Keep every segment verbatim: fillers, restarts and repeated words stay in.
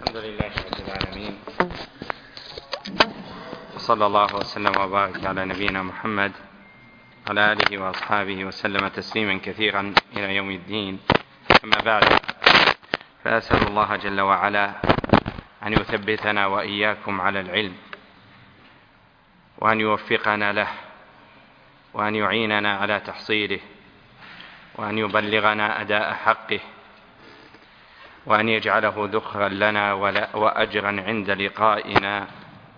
الحمد لله رب العالمين، وصلى الله وسلم وبارك على نبينا محمد وعلى آله وأصحابه وسلم تسليما كثيرا إلى يوم الدين. أما بعد، فأسأل الله جل وعلا أن يثبتنا وإياكم على العلم، وأن يوفقنا له، وأن يعيننا على تحصيله، وأن يبلغنا أداء حقه، وأن يجعله ذخرا لنا وأجرا عند لقائنا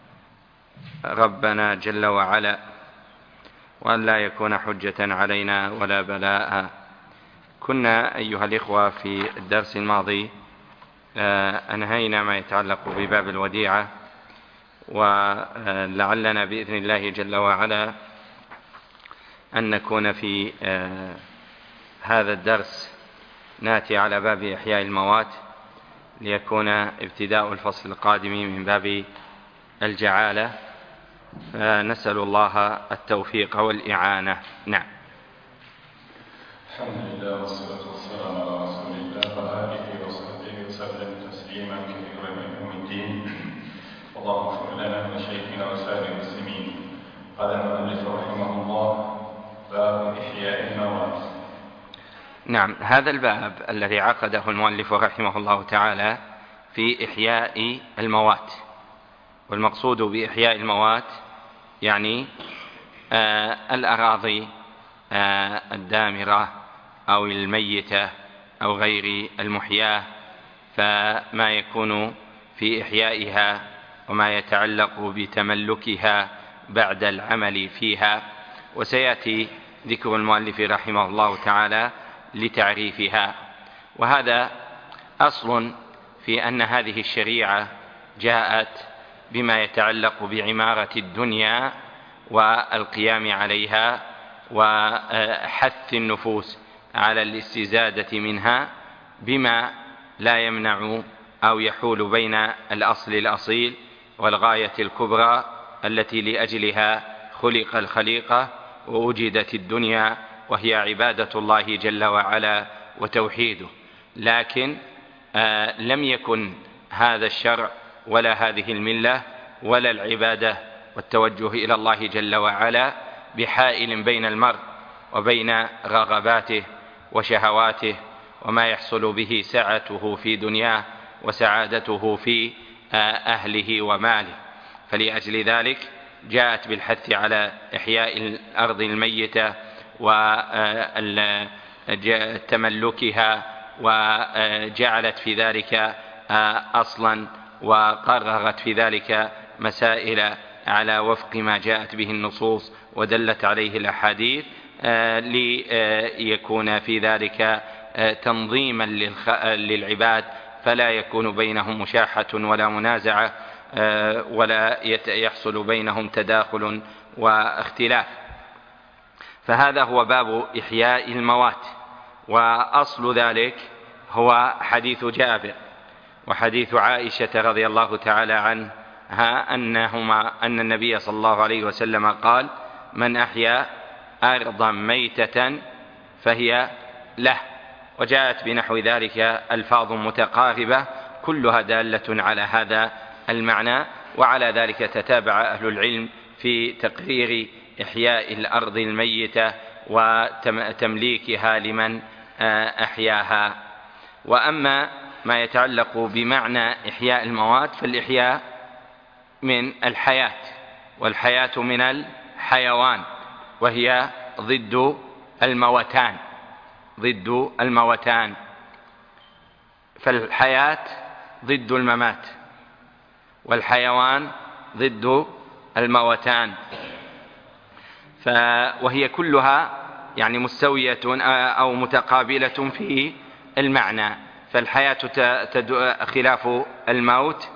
ربنا جل وعلا، وأن لا يكون حجة علينا ولا بلاء. كنا أيها الإخوة في الدرس الماضي أنهينا ما يتعلق بباب الوديعة، ولعلنا بإذن الله جل وعلا أن نكون في هذا الدرس ناتي على باب إحياء الموات، ليكون ابتداء الفصل القادم من باب الجعالة. نسأل الله التوفيق والإعانة. نعم. الحمد لله والصلاة والسلام على رسول الله وآله وصحبه وسلم تسليما كثيرا إلى يوم الدين. اللهم اغفر لنا ولشيخنا وسائر المسلمين. قال المؤلف رحمه الله: باب إحياء الموات. نعم، هذا الباب الذي عقده المؤلف رحمه الله تعالى في إحياء الموات، والمقصود بإحياء الموات يعني آه الأراضي آه الدامرة أو الميتة أو غير المحياة، فما يكون في إحيائها وما يتعلق بتملكها بعد العمل فيها، وسيأتي ذكر المؤلف رحمه الله تعالى لتعريفها. وهذا أصل في أن هذه الشريعة جاءت بما يتعلق بعمارة الدنيا والقيام عليها وحث النفوس على الاستزادة منها، بما لا يمنع أو يحول بين الأصل الأصيل والغاية الكبرى التي لأجلها خلق الخليقة ووجدت الدنيا، وهي عبادة الله جل وعلا وتوحيده. لكن آه لم يكن هذا الشرع ولا هذه الملة ولا العبادة والتوجه إلى الله جل وعلا بحائل بين المرء وبين رغباته وشهواته وما يحصل به سعته في دنياه وسعادته في آه أهله وماله. فلأجل ذلك جاءت بالحث على إحياء الأرض الميتة وتملكها، وجعلت في ذلك أصلا وقررت في ذلك مسائل على وفق ما جاءت به النصوص ودلت عليه الأحاديث، ليكون في ذلك تنظيما للعباد، فلا يكون بينهم مشاحة ولا منازعة ولا يحصل بينهم تداخل واختلاف. فهذا هو باب إحياء الموات، وأصل ذلك هو حديث جابر وحديث عائشة رضي الله تعالى عنها أنهما أن النبي صلى الله عليه وسلم قال: من أحيا أرضا ميتة فهي له. وجاءت بنحو ذلك ألفاظ متقاربة كلها دالة على هذا المعنى، وعلى ذلك تتابع أهل العلم في تقرير إحياء الأرض الميتة وتمليكها لمن أحياها. وأما ما يتعلق بمعنى إحياء الموات، فالإحياء من الحياة، والحياة من الحيوان، وهي ضد الموتان ضد الموتان فالحياة ضد الممات، والحيوان ضد الموتان، وهي كلها يعني مستوية أو متقابلة في المعنى. فالحياة خلاف الموت،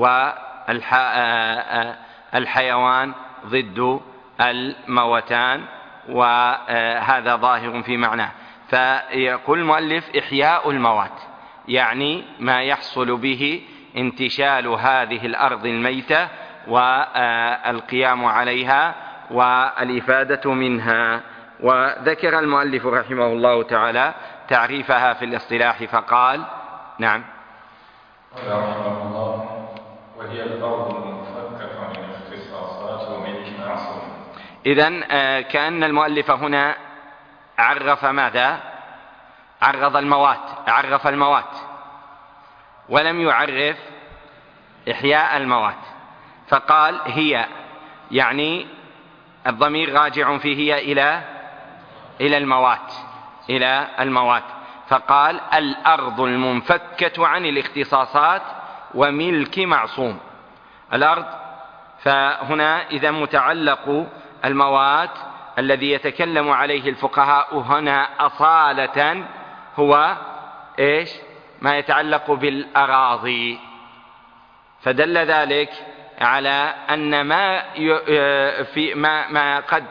والحيوان ضد الموتان، وهذا ظاهر في معناه. فيقول المؤلف: إحياء الموات يعني ما يحصل به انتشال هذه الأرض الميتة والقيام عليها والإفادة منها. وذكر المؤلف رحمه الله تعالى تعريفها في الاصطلاح فقال: نعم. قال رحمه الله: وهي الأرض المنفكة عن الاختصاصات وملك معصوم. إذن كأن المؤلف هنا عرف ماذا؟ عرض الموات، عرف الموات ولم يعرف إحياء الموات، فقال هي، يعني الضمير راجع فيه إلى إلى الموات إلى الموات فقال الأرض المنفكة عن الاختصاصات وملك معصوم. الأرض، فهنا إذا متعلق الموات الذي يتكلم عليه الفقهاء هنا أصالة هو إيش؟ ما يتعلق بالأراضي، فدل ذلك على أن ما في ما ما قد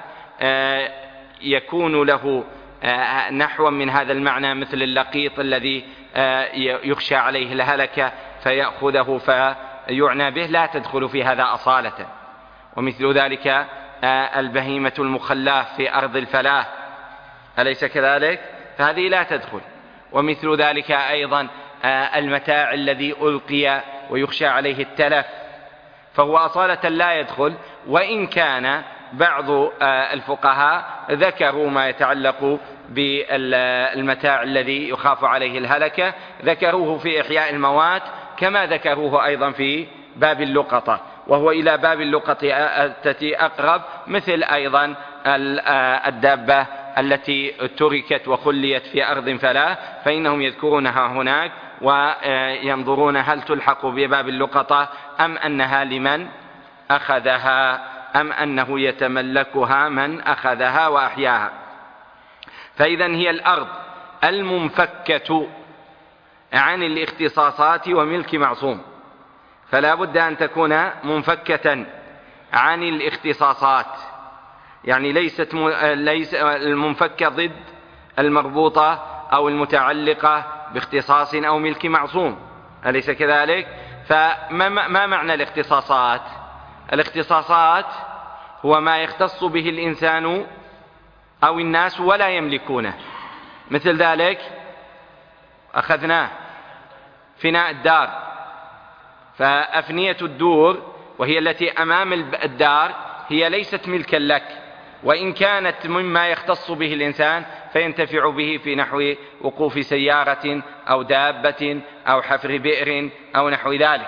يكون له نحو من هذا المعنى مثل اللقيط الذي يخشى عليه الهلكة فيأخذه فيعنى به لا تدخل في هذا أصالة، ومثل ذلك البهيمة المخلاة في أرض الفلاة أليس كذلك؟ فهذه لا تدخل. ومثل ذلك أيضا المتاع الذي ألقي ويخشى عليه التلف فهو أصالة لا يدخل، وإن كان بعض الفقهاء ذكروا ما يتعلق بالمتاع الذي يخاف عليه الهلكة، ذكروه في إحياء الموات كما ذكروه أيضا في باب اللقطة، وهو إلى باب اللقطة التي أقرب، مثل أيضا الدابة التي تركت وخليت في أرض فلا فإنهم يذكرونها هناك وينظرون هل تلحق بباب اللقطة أم أنها لمن أخذها أم أنه يتملكها من أخذها وأحياها. فإذا هي الأرض المنفكة عن الاختصاصات وملك معصوم، فلا بد أن تكون منفكة عن الاختصاصات، يعني ليست ليس المنفكة ضد المربوطة أو المتعلقة باختصاص أو ملك معصوم، أليس كذلك؟ فما ما معنى الاختصاصات؟ الاختصاصات هو ما يختص به الإنسان أو الناس ولا يملكونه، مثل ذلك أخذناه فناء الدار، فأفنية الدور وهي التي أمام الدار هي ليست ملكا لك، وإن كانت مما يختص به الإنسان فينتفع به في نحو وقوف سيارة أو دابة أو حفر بئر أو نحو ذلك.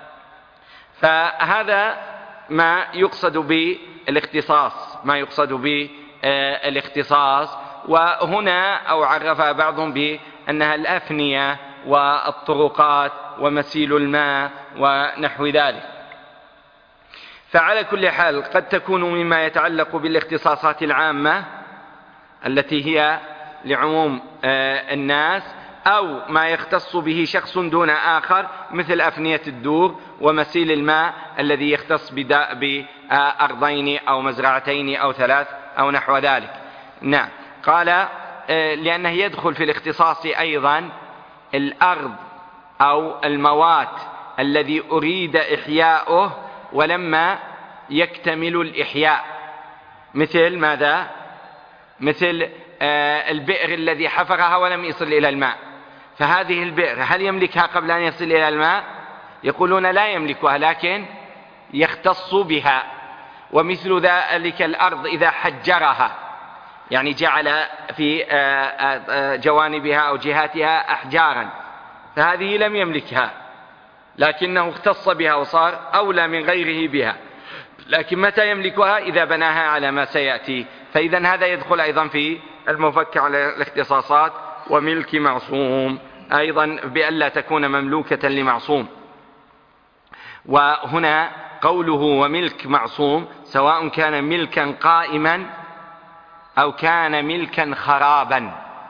فهذا ما يقصد بالاختصاص ما يقصد بالاختصاص وهنا أو عرفها بعضهم بأنها الأفنية والطرقات ومسيل الماء ونحو ذلك. فعلى كل حال قد تكون مما يتعلق بالاختصاصات العامة التي هي لعموم الناس، أو ما يختص به شخص دون آخر مثل أفنية الدور ومسيل الماء الذي يختص بأرضين أو مزرعتين أو ثلاث أو نحو ذلك. نعم، قال لأنه يدخل في الاختصاص أيضا الأرض أو الموات الذي أريد إحياؤه ولما يكتمل الإحياء، مثل ماذا؟ مثل البئر الذي حفرها ولم يصل إلى الماء، فهذه البئر هل يملكها قبل أن يصل إلى الماء؟ يقولون لا يملكها لكن يختص بها. ومثل ذلك الأرض إذا حجرها، يعني جعل في جوانبها أو جهاتها أحجارا، فهذه لم يملكها لكنه اختص بها وصار أولى من غيره بها، لكن متى يملكها؟ إذا بناها على ما سيأتي. فإذا هذا يدخل أيضا في المفك على الاختصاصات وملك معصوم أيضا بألا تكون مملوكة لمعصوم. وهنا قوله وملك معصوم سواء كان ملكا قائما أو كان ملكا خرابا،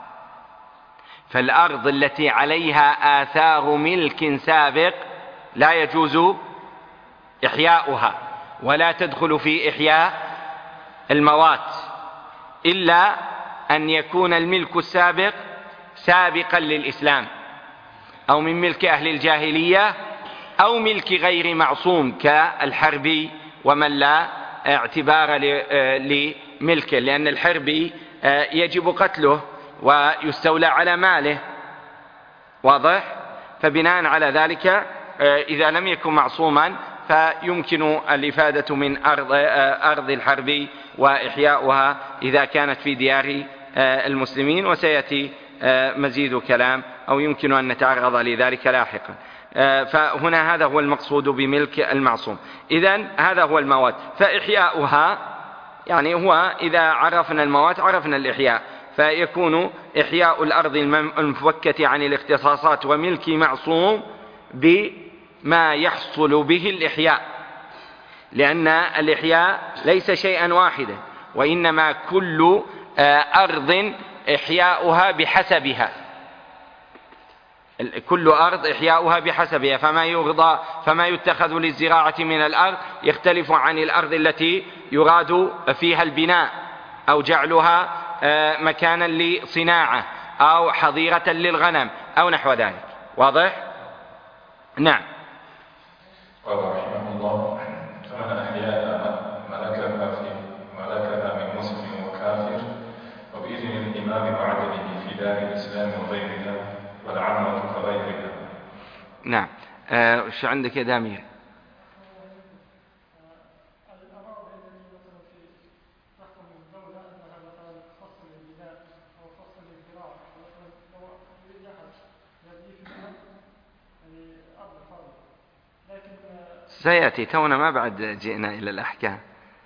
فالأرض التي عليها آثار ملك سابق لا يجوز إحياؤها ولا تدخل في إحياء الموات إلا أن يكون الملك السابق سابقا للإسلام أو من ملك أهل الجاهلية أو ملك غير معصوم كالحربي ومن لا اعتبار لملكه، لأن الحربي يجب قتله ويستولى على ماله، واضح؟ فبناء على ذلك إذا لم يكن معصوما فيمكن الإفادة من أرض, أرض الحرب وإحياؤها إذا كانت في ديار المسلمين، وسيأتي مزيد كلام أو يمكن أن نتعرض لذلك لاحقا. فهنا هذا هو المقصود بملك المعصوم. إذن هذا هو الموات، فإحياؤها يعني هو إذا عرفنا الموات عرفنا الإحياء، فيكون إحياء الأرض المفكة عن الاختصاصات وملك معصوم بما يحصل به الإحياء، لأن الإحياء ليس شيئا واحدا، وإنما كل أرض إحياؤها بحسبها، كل أرض إحياؤها بحسبها، فما يغضى فما يتخذ للزراعة من الأرض يختلف عن الأرض التي يراد فيها البناء أو جعلها مكانا لصناعة أو حظيرة للغنم أو نحو ذلك. واضح؟ نعم. قال رحمه الله: فمن أحياها ملكها في ملكها من مسلم وكافر وبإذن الإمام وعدله في دار الإسلام وغيرها والعامة كغيرها. نعم. آه شو عندك يا دامير؟ سيأتي، تونا ما بعد جئنا إلى الأحكام.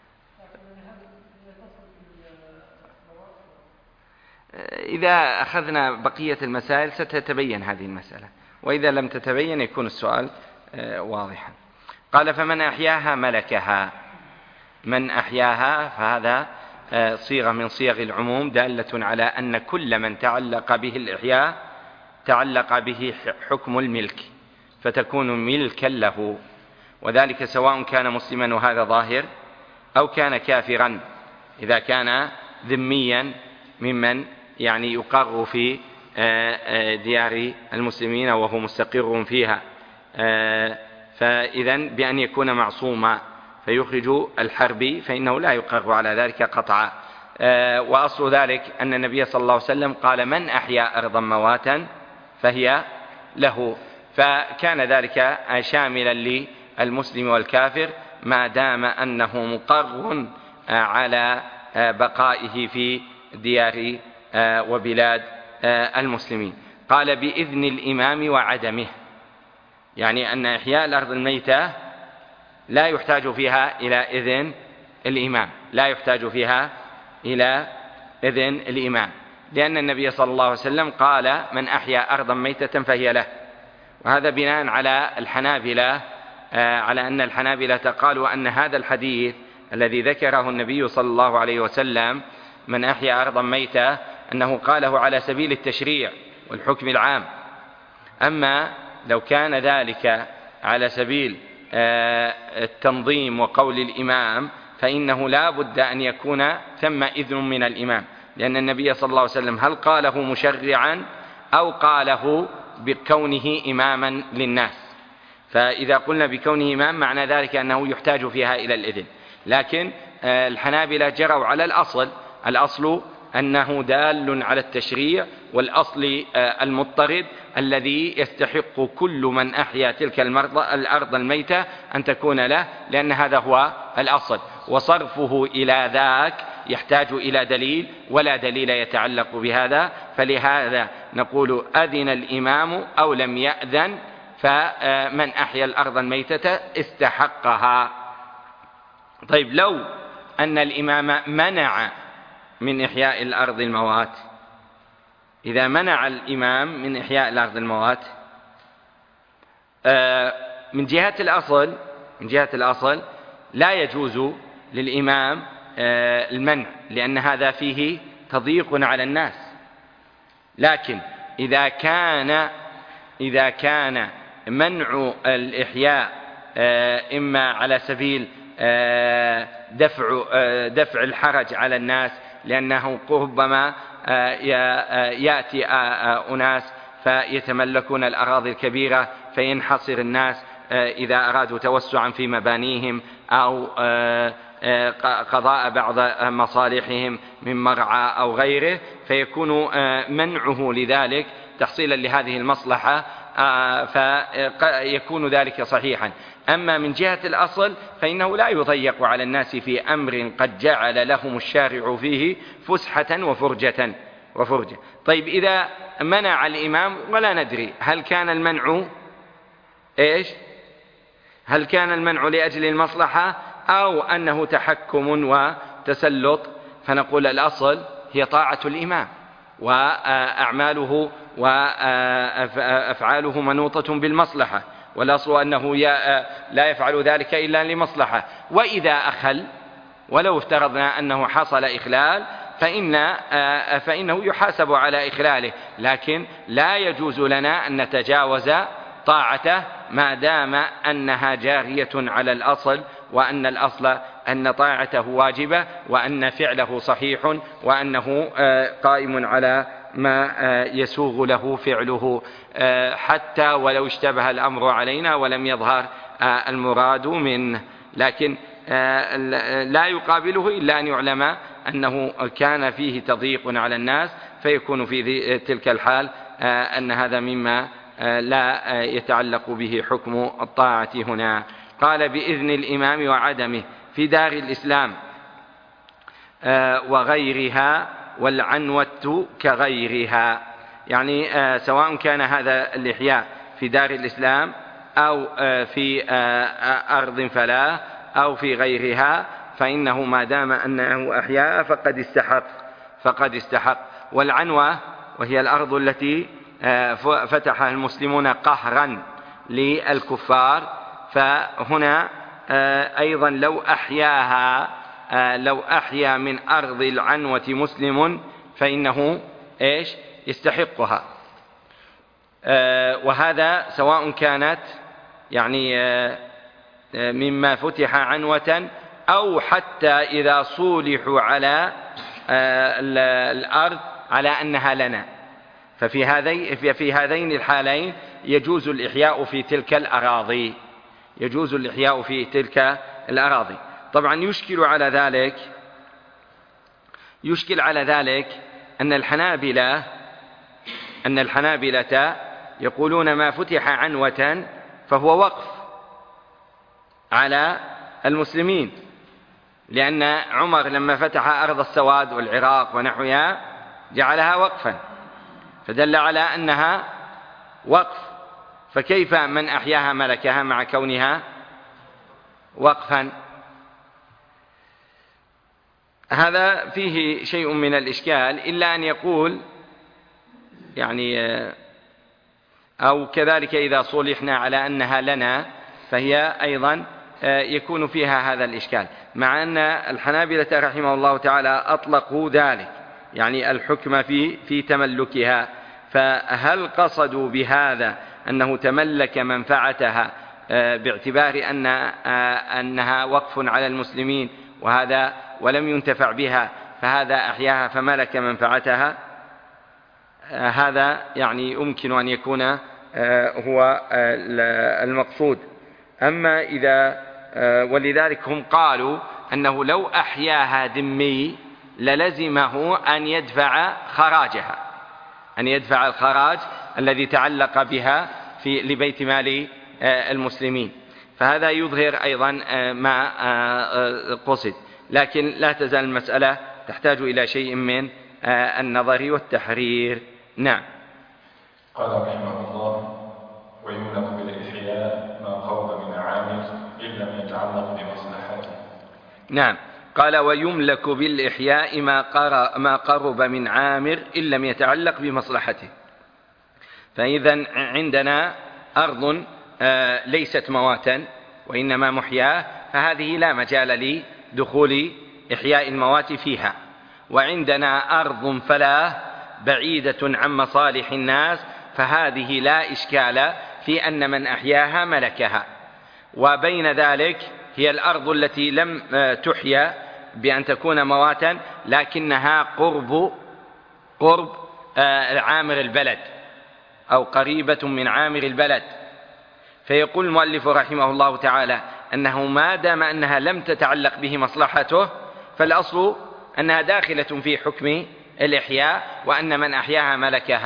إذا أخذنا بقية المسائل ستتبين هذه المسألة، وإذا لم تتبين يكون السؤال واضحا. قال: فمن أحياها ملكها. من أحياها فهذا صيغة من صيغ العموم دالة على أن كل من تعلق به الإحياء تعلق به حكم الملك، فتكون ملكا له، وذلك سواء كان مسلما وهذا ظاهر أو كان كافرا، إذا كان ذميا ممن يعني يقر في ديار المسلمين وهو مستقر فيها، فإذن بأن يكون معصوما فيخرج الحربي فإنه لا يقر على ذلك قطعا. وأصل ذلك أن النبي صلى الله عليه وسلم قال: من أحيا أرضا مواتا فهي له، فكان ذلك شاملا للمسلم والكافر ما دام أنه مقر على بقائه في ديار وبلاد المسلمين. قال: بإذن الإمام وعدمه، يعني أن إحياء الأرض الميتة لا يحتاج فيها إلى إذن الإمام، لا يحتاج فيها إلى إذن الإمام، لأن النبي صلى الله عليه وسلم قال: من أحيا أرضا ميتة فهي له. وهذا بناء على الحنابلة، على أن الحنابلة قالوا أن هذا الحديث الذي ذكره النبي صلى الله عليه وسلم من أحيا أرضا ميتة أنه قاله على سبيل التشريع والحكم العام، أما لو كان ذلك على سبيل التنظيم وقول الإمام فإنه لا بد أن يكون ثم إذن من الإمام، لأن النبي صلى الله عليه وسلم هل قاله مشرعا أو قاله بكونه إماما للناس؟ فإذا قلنا بكونه إمام معنى ذلك أنه يحتاج فيها إلى الإذن، لكن الحنابلة جروا على الأصل، الأصل أنه دال على التشريع، والأصل المضطرد الذي يستحق كل من أحيا تلك الأرض الميتة أن تكون له، لأن هذا هو الأصل، وصرفه إلى ذاك يحتاج إلى دليل، ولا دليل يتعلق بهذا، فلهذا نقول أذن الإمام أو لم يأذن، فمن أحيا الأرض الميتة استحقها. طيب، لو أن الإمام منع من إحياء الأرض الموات، إذا منع الإمام من إحياء الأرض الموات من جهة الأصل من جهة الأصل لا يجوز للإمام المنع، لأن هذا فيه تضييق على الناس. لكن إذا كان إذا كان منع الإحياء إما على سبيل دفع دفع الحرج على الناس، لأنه ربما يأتي أناس فيتملكون الأراضي الكبيرة فينحصر الناس إذا أرادوا توسعا في مبانيهم أو قضاء بعض مصالحهم من مرعى أو غيره، فيكون منعه لذلك تحصيلا لهذه المصلحة فيكون ذلك صحيحا. أما من جهة الأصل فإنه لا يضيق على الناس في أمر قد جعل لهم الشارع فيه فسحة وفرجة وفرجة. طيب إذا منع الإمام ولا ندري هل كان المنع إيش؟ هل كان المنع لأجل المصلحة أو أنه تحكم وتسلط؟ فنقول الأصل هي طاعة الإمام، وأعماله وأفعاله منوطة بالمصلحة، والأصل أنه لا يفعل ذلك إلا لمصلحة. وإذا أخل ولو افترضنا أنه حصل إخلال فإن فإنه يحاسب على إخلاله، لكن لا يجوز لنا أن نتجاوز طاعته ما دام أنها جارية على الأصل، وأن الأصل أن طاعته واجبة، وأن فعله صحيح، وأنه قائم على ما يسوغ له فعله، حتى ولو اشتبه الأمر علينا ولم يظهر المراد منه. لكن لا يقابله إلا أن يعلم أنه كان فيه تضييق على الناس، فيكون في تلك الحال أن هذا مما لا يتعلق به حكم الطاعة هنا. قال بإذن الإمام وعدمه في دار الإسلام وغيرها، والعنوة كغيرها، يعني سواء كان هذا الإحياء في دار الإسلام أو في أرض فلاة أو في غيرها، فإنه ما دام أنه أحياء فقد استحق فقد استحق. والعنوة وهي الأرض التي فتحها المسلمون قهرا للكفار، فهنا أيضا لو أحياها لو أحيا من أرض العنوة مسلم فإنه إيش يستحقها. وهذا سواء كانت يعني مما فتح عنوة أو حتى إذا صولحوا على الأرض على أنها لنا، ففي هذين في هذين الحالين يجوز الإحياء في تلك الأراضي يجوز الإحياء في تلك الأراضي. طبعا يشكل على ذلك يشكل على ذلك أن الحنابلة أن الحنابلة يقولون ما فتح عنوة فهو وقف على المسلمين، لأن عمر لما فتح أرض السواد والعراق ونحوها جعلها وقفا، فدل على أنها وقف، فكيف من أحياها ملكها مع كونها وقفا؟ هذا فيه شيء من الإشكال، إلا أن يقول يعني أو كذلك إذا صلحنا على أنها لنا فهي أيضا يكون فيها هذا الإشكال، مع أن الحنابلة رحمه الله تعالى أطلقوا ذلك، يعني الحكم في في تملكها. فهل قصدوا بهذا أنه تملك منفعتها باعتبار أن أنها وقف على المسلمين وهذا ولم ينتفع بها فهذا أحياها فملك منفعتها؟ هذا يعني يمكن أن يكون هو المقصود. أما إذا ولذلك هم قالوا أنه لو أحياها ذمي للزمه أن يدفع خراجها أن يدفع الخراج الذي تعلق بها في لبيت مال المسلمين، فهذا يظهر أيضا ما قصد، لكن لا تزال المسألة تحتاج إلى شيء من النظر والتحرير. نعم. قال رحمه الله ويملك بالإحياء ما قرب من عامل إن لم يتعلق بمصلحته. نعم، قال ويملك بالإحياء ما قرب من عامر إن لم يتعلق بمصلحته. فإذا عندنا أرض ليست مواتا وإنما محياه، فهذه لا مجال لدخول إحياء الموات فيها. وعندنا أرض فلاة بعيدة عن مصالح الناس، فهذه لا إشكال في أن من أحياها ملكها. وبين ذلك هي الأرض التي لم تحيا بأن تكون مواتا لكنها قرب قرب عامر البلد أو قريبة من عامر البلد. فيقول المؤلف رحمه الله تعالى أنه ما دام أنها لم تتعلق به مصلحته فالأصل أنها داخلة في حكم الإحياء، وأن من أحياها ملكها.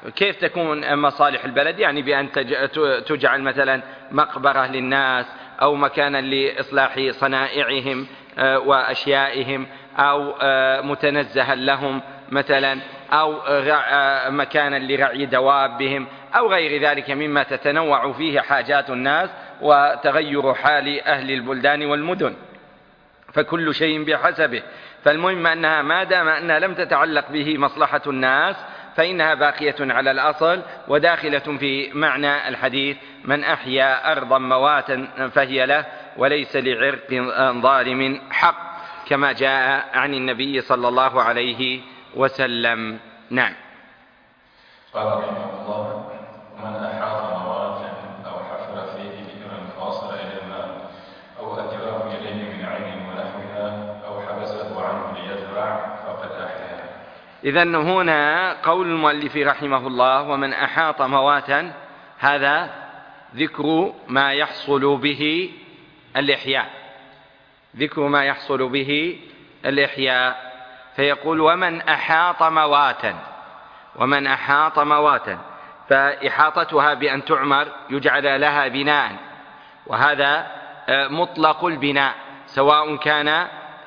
كيف تكون مصالح البلد؟ يعني بأن تجعل مثلا مقبرة للناس، أو مكانا لإصلاح صنائعهم وأشيائهم، أو متنزها لهم مثلا، أو مكانا لرعي دوابهم، أو غير ذلك مما تتنوع فيه حاجات الناس وتغير حال أهل البلدان والمدن، فكل شيء بحسبه. فالمهم أنها ما دام أنها لم تتعلق به مصلحة الناس فإنها باقية على الأصل وداخلة في معنى الحديث: من أحيا أرضا مواتا فهي له وليس لعرق ظالم حق، كما جاء عن النبي صلى الله عليه وسلم. نعم. قال رحمه الله: ومن أحاط مواتا أو حفر فيه بئرا فوصل إلى الماء أو أجراه إليه من عين ونحوها أو حبسه عنه ليزرع فقد أحيا. إذن هنا قول المؤلف رحمه الله: ومن أحاط مواتا، هذا ذكر ما يحصل به الإحياء، ذكر ما يحصل به الإحياء. فيقول: ومن أحاط مواتا، ومن أحاط مواتا، فإحاطتها بأن تعمر يجعل لها بناء، وهذا مطلق البناء، سواء كان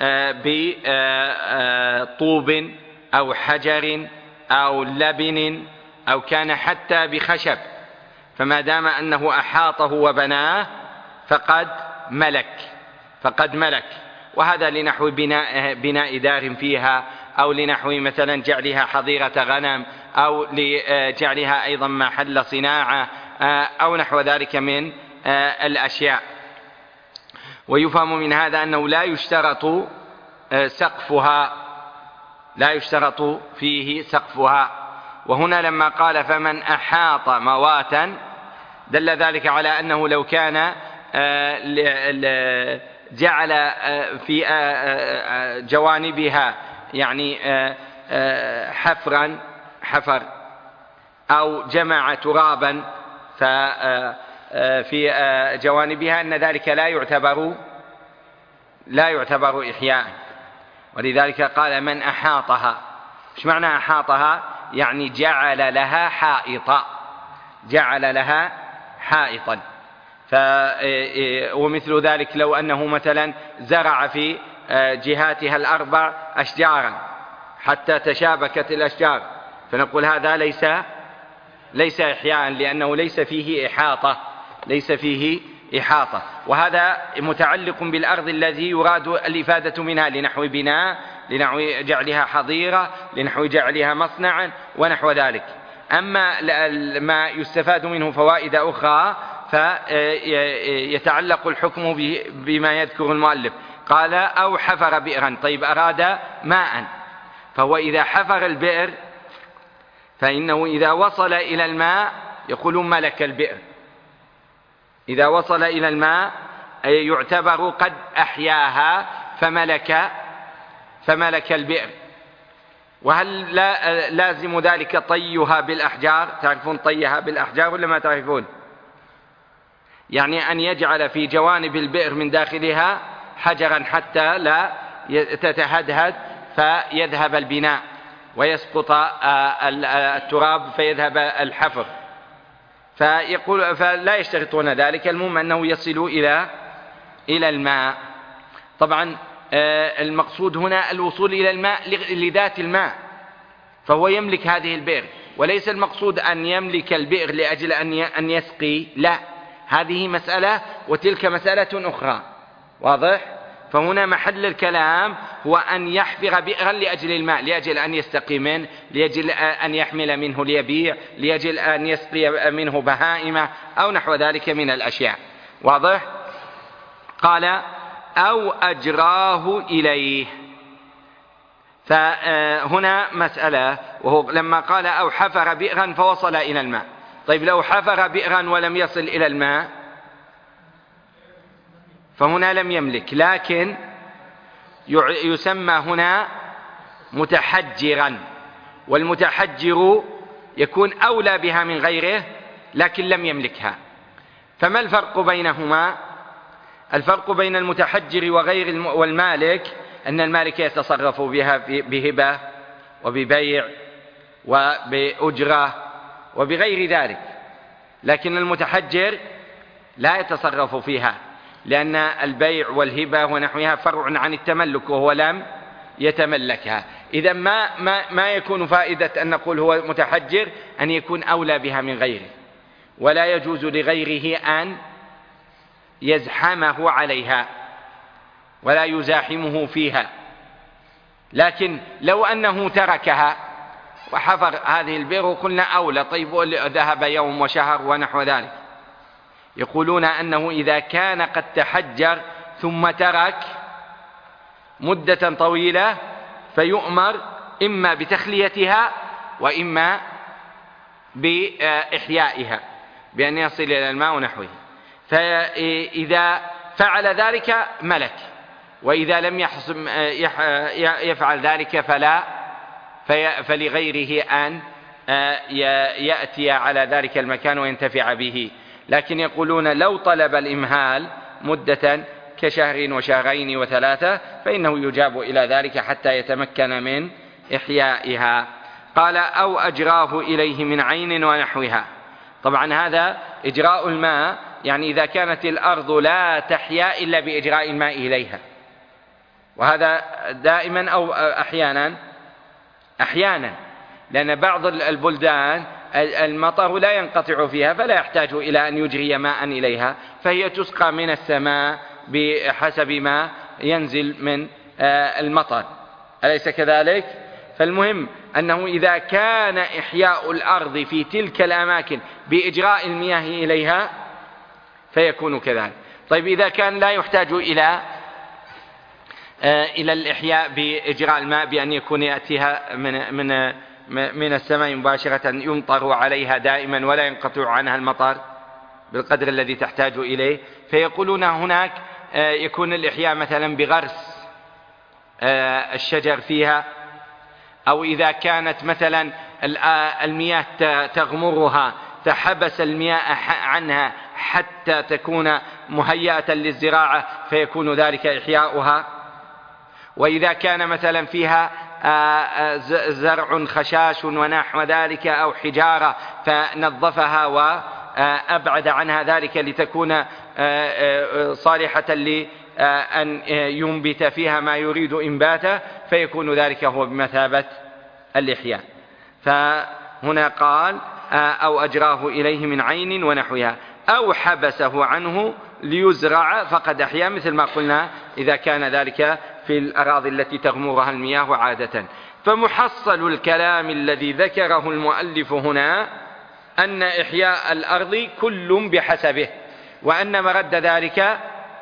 بطوب أو حجر أو لبن أو كان حتى بخشب، فما دام أنه أحاطه وبناه فقد ملك فقد ملك وهذا لنحو بناء, بناء دار فيها، أو لنحو مثلا جعلها حظيرة غنم، أو لجعلها أيضا محل صناعة، أو نحو ذلك من الأشياء. ويفهم من هذا أنه لا يشترط سقفها، لا يشترط فيه سقفها. وهنا لما قال: فمن أحاط مواتا، دل ذلك على أنه لو كان جعل في جوانبها يعني حفرا حفر أو جمع ترابا في جوانبها، أن ذلك لا يعتبر لا يعتبر إحياء. ولذلك قال: من أحاطها. إيش معنى أحاطها؟ يعني جعل لها حائطا، جعل لها حائطا. ف ومثل ذلك لو أنه مثلا زرع في جهاتها الأربع أشجارا حتى تشابكت الأشجار، فنقول هذا ليس ليس إحياء، لأنه ليس فيه إحاطة ليس فيه إحاطة. وهذا متعلق بالأرض الذي يراد الإفادة منها، لنحو بناء، لنحو جعلها حظيرة، لنحو جعلها مصنعا ونحو ذلك. أما ما يستفاد منه فوائد أخرى فيتعلق الحكم بما يذكر المؤلف. قال: أو حفر بئرا، طيب أراد ماء، فهو إذا حفر البئر فإنه إذا وصل إلى الماء يقولون ملك البئر، إذا وصل إلى الماء يعتبر قد أحياها فملك فملك البئر. وهل لا لازم ذلك طيها بالأحجار؟ تعرفون طيها بالأحجار ولا ما تعرفون؟ يعني أن يجعل في جوانب البئر من داخلها حجرا حتى لا تتهدهد فيذهب البناء ويسقط التراب فيذهب الحفر. فيقول فلا يشترطون ذلك، المهم أنه يصل إلى إلى الماء. طبعا المقصود هنا الوصول إلى الماء لذات الماء، فهو يملك هذه البئر، وليس المقصود أن يملك البئر لأجل أن يسقي، لا، هذه مسألة وتلك مسألة أخرى، واضح؟ فهنا محل الكلام هو أن يحفر بئرا لأجل الماء، لأجل أن يستقي منه، لأجل أن يحمل منه ليبيع، لأجل أن يسقي منه بهائمة أو نحو ذلك من الأشياء، واضح؟ قال: أو أجراه إليه. فهنا مسألة، وهو لما قال: أو حفر بئرا فوصل إلى الماء. طيب لو حفر بئرا ولم يصل إلى الماء فهنا لم يملك، لكن يسمى هنا متحجرا، والمتحجر يكون أولى بها من غيره لكن لم يملكها. فما الفرق بينهما؟ الفرق بين المتحجر وغير والمالك أن المالك يتصرف بها بهبة وببيع وبأجرة وبغير ذلك، لكن المتحجر لا يتصرف فيها، لأن البيع والهبة ونحوها فرع عن التملك وهو لم يتملكها. إذا ما, ما, ما يكون فائدة أن نقول هو متحجر أن يكون أولى بها من غيره، ولا يجوز لغيره أن يزحمه عليها ولا يزاحمه فيها. لكن لو أنه تركها وحفر هذه البئر وقلنا أولى، طيب ذهب يوم وشهر ونحو ذلك، يقولون أنه إذا كان قد تحجر ثم ترك مدة طويلة فيؤمر إما بتخليتها وإما بإحيائها بأن يصل إلى الماء ونحوه. فإذا فعل ذلك ملك، وإذا لم يفعل ذلك فلا فلغيره أن يأتي على ذلك المكان وينتفع به. لكن يقولون لو طلب الإمهال مدة كشهر وشهرين وثلاثة فإنه يجاب إلى ذلك حتى يتمكن من إحيائها. قال أو أجراه إليه من عين ونحوها. طبعا هذا إجراء الماء، يعني إذا كانت الأرض لا تحيا إلا بإجراء الماء إليها، وهذا دائما أو أحيانا أحيانا لأن بعض البلدان المطر لا ينقطع فيها فلا يحتاج إلى أن يجري ماء إليها، فهي تسقى من السماء بحسب ما ينزل من المطر، أليس كذلك؟ فالمهم أنه إذا كان إحياء الأرض في تلك الأماكن بإجراء المياه إليها فيكون كذلك. طيب إذا كان لا يحتاج إلى إلى الإحياء بإجراء الماء بأن يكون يأتيها من من من السماء مباشرة يمطر عليها دائما ولا ينقطع عنها المطر بالقدر الذي تحتاج إليه، فيقولون هناك يكون الإحياء مثلا بغرس الشجر فيها، أو إذا كانت مثلا المياه تغمرها فحبس المياه عنها حتى تكون مهيئة للزراعة فيكون ذلك إحياؤها. وإذا كان مثلا فيها زرع خشاش ونحو ذلك أو حجارة فنظفها وأبعد عنها ذلك لتكون صالحة لأن ينبت فيها ما يريد إنباته فيكون ذلك هو بمثابة الإحياء. فهنا قال أو أجراه إليه من عين ونحوها أو حبسه عنه ليزرع فقد أحيا، مثل ما قلنا إذا كان ذلك في الأراضي التي تغمرها المياه عادة. فمحصل الكلام الذي ذكره المؤلف هنا أن إحياء الأرض كل بحسبه، وأن مرد ذلك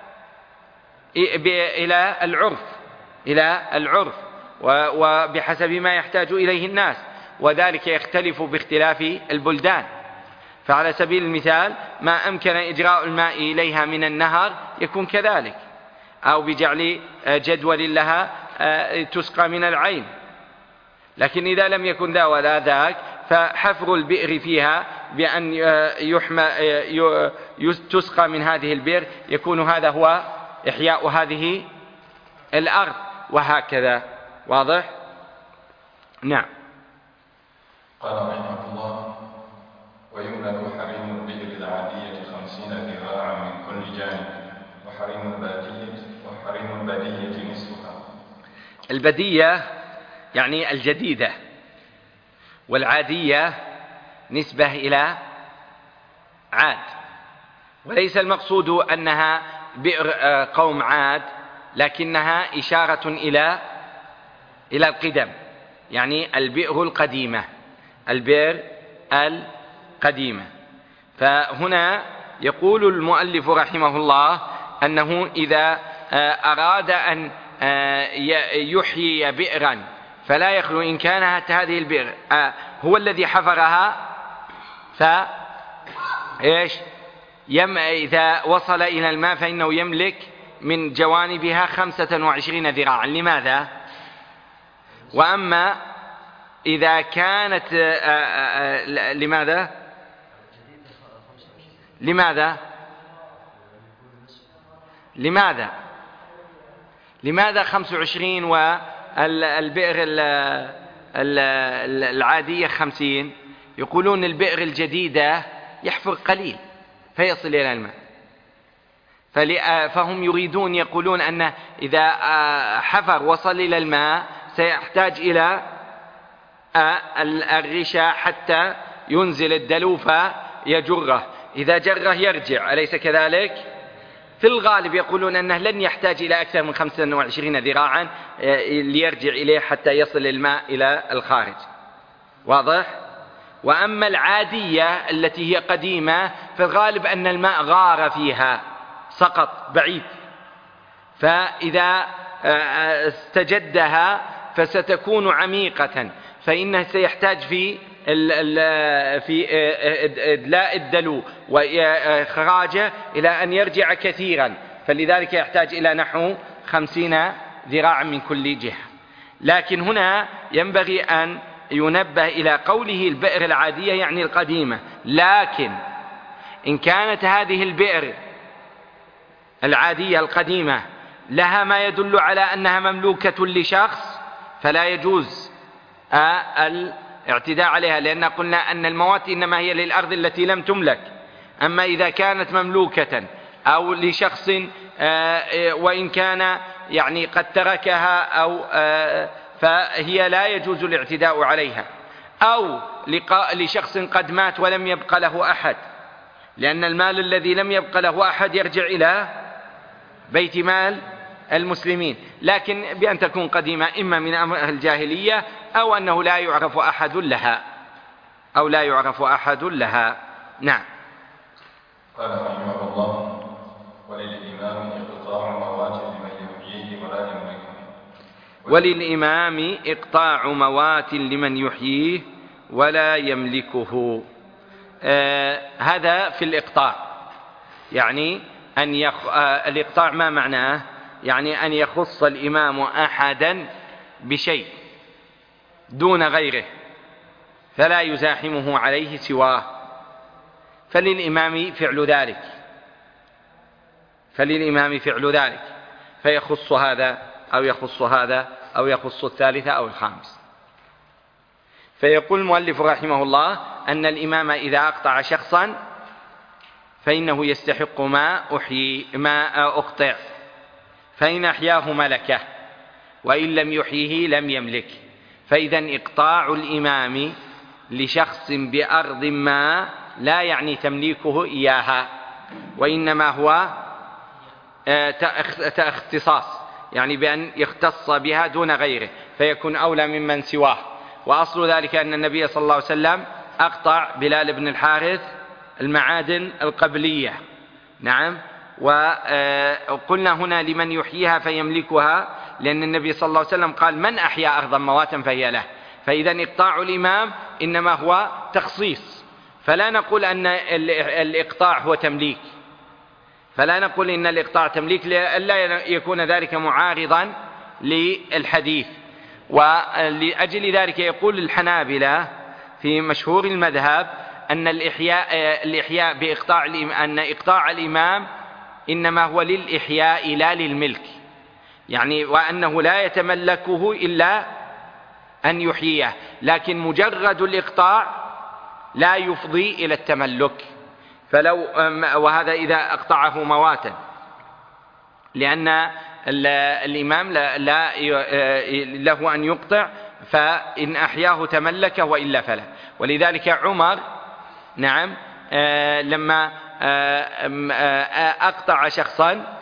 إلى العرف إلى العرف وبحسب ما يحتاج إليه الناس، وذلك يختلف باختلاف البلدان. فعلى سبيل المثال ما أمكن إجراء الماء إليها من النهر يكون كذلك، أو بجعل جدول لها تسقى من العين. لكن إذا لم يكن ذا ولا ذاك فحفر البئر فيها بأن يحمى تسقى من هذه البئر يكون هذا هو إحياء هذه الأرض، وهكذا. واضح؟ نعم. قال رحمه الله: ويملك حريم البئر العادية خمسين ذراعا من كل جانب، وحريم البادية وحريم البادية نصفها. البدية يعني الجديدة، والعادية نسبة إلى عاد، وليس المقصود أنها بئر قوم عاد، لكنها إشارة إلى إلى القدم، يعني البئر القديمة البئر القديمة. فهنا يقول المؤلف رحمه الله أنه إذا أراد أن يحيي بئرا فلا يخلو إن كانت هذه البئر هو الذي حفرها فإيش يم إذا وصل إلى الماء فإنه يملك من جوانبها خمسة وعشرين ذراعا. لماذا؟ وأما إذا كانت لماذا لماذا لماذا لماذا خمس والبئر العادية خمسين؟ يقولون البئر الجديدة يحفر قليل فيصل إلى الماء، فهم يريدون يقولون أنه إذا حفر وصل إلى الماء سيحتاج إلى الرشا حتى ينزل الدلو فيجره، إذا جره يرجع، أليس كذلك؟ في الغالب يقولون أنه لن يحتاج إلى أكثر من خمسة وعشرين ذراعا ليرجع إليه حتى يصل الماء إلى الخارج. واضح؟ وأما العادية التي هي قديمة في الغالب أن الماء غار فيها، سقط بعيد، فإذا استجدها فستكون عميقة، فإنه سيحتاج في في إدلاء الدلو وإخراجه إلى أن يرجع كثيرا، فلذلك يحتاج إلى نحو خمسين ذراعا من كل جهة. لكن هنا ينبغي أن ينبه إلى قوله البئر العادية يعني القديمة، لكن إن كانت هذه البئر العادية القديمة لها ما يدل على أنها مملوكة لشخص فلا يجوز الاعتداء عليها، لأن قلنا أن الموات إنما هي للأرض التي لم تملك. أما إذا كانت مملوكة أو لشخص وإن كان يعني قد تركها أو فهي لا يجوز الاعتداء عليها، أو لشخص قد مات ولم يبق له أحد، لأن المال الذي لم يبق له أحد يرجع إلى بيت مال المسلمين، لكن بأن تكون قديمة إما من أمر الجاهلية أو أنه لا يعرف أحد لها أو لا يعرف أحد لها. نعم. قال رحمه الله: وللإمام إقطاع موات لمن يحييه ولا يملكه. وللإمام إقطاع موات لمن يحييه ولا يملكه. آه هذا في الإقطاع، يعني أن يخ... آه الإقطاع ما معناه؟ يعني أن يخص الإمام أحدا بشيء دون غيره فلا يزاحمه عليه سواه، فللإمام فعل ذلك فللإمام فعل ذلك فيخص هذا أو يخص هذا أو يخص الثالثة أو الخامس. فيقول المؤلف رحمه الله أن الإمام إذا أقطع شخصا فإنه يستحق ما أحيي ما أقطع، فإن أحياه ملكه وإن لم يحيه لم يملك. فإذا إقطاع الإمام لشخص بأرض ما لا يعني تمليكه إياها، وإنما هو اختصاص، يعني بأن يختص بها دون غيره فيكون أولى ممن سواه. وأصل ذلك أن النبي صلى الله عليه وسلم أقطع بلال بن الحارث المعادن القبلية. نعم. وقلنا هنا لمن يحييها فيملكها، لأن النبي صلى الله عليه وسلم قال: من أحيا أرضا مواتا فهي له. فإذا إقطاع الإمام إنما هو تخصيص، فلا نقول أن الإقطاع هو تمليك، فلا نقول إن الإقطاع تمليك لئلا يكون ذلك معارضا للحديث. ولأجل ذلك يقول الحنابلة في مشهور المذهب أن الإحياء, الإحياء بإقطاع أن إقطاع الإمام إنما هو للإحياء لا للملك، يعني وأنه لا يتملكه إلا أن يحييه، لكن مجرد الإقطاع لا يفضي إلى التملك. فلو وهذا إذا أقطعه مواتا، لأن الإمام لا له أن يقطع، فإن أحياه تملكه وإلا فلا. ولذلك عمر نعم لما أقطع شخصا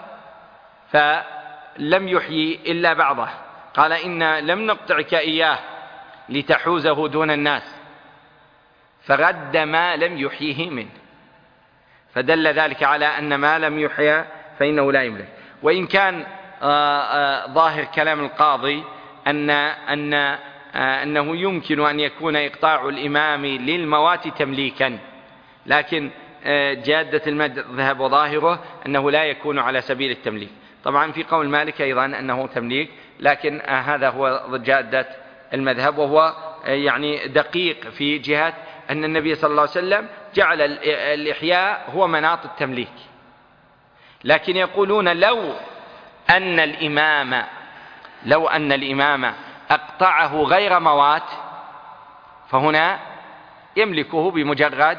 فلم يحيي إلا بعضه قال: إن لم نقطعك إياه لتحوزه دون الناس، فرد ما لم يحييه منه، فدل ذلك على أن ما لم يحيى فإنه لا يملك. وإن كان ظاهر كلام القاضي أن أن أنه يمكن أن يكون إقطاع الإمام للموات تمليكا، لكن جادة المذهب وظاهره أنه لا يكون على سبيل التمليك. طبعا في قول مالك أيضا أنه تمليك، لكن هذا هو جادة المذهب، وهو يعني دقيق في جهة أن النبي صلى الله عليه وسلم جعل الإحياء هو مناط التمليك. لكن يقولون لو أن الإمام لو أن الإمام أقطعه غير موات فهنا يملكه بمجرد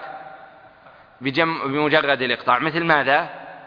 بمجرد الإقطاع. مثل ماذا؟